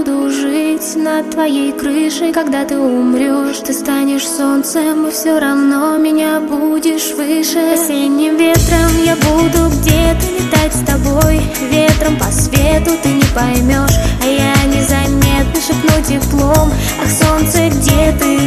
буду жить над твоей крышей. Когда ты умрешь, ты станешь солнцем, и все равно меня будешь выше. Осенним ветром я буду где-то летать с тобой. Ветром по свету ты не поймешь, а я незаметно шепну теплом. Ах, солнце, где ты?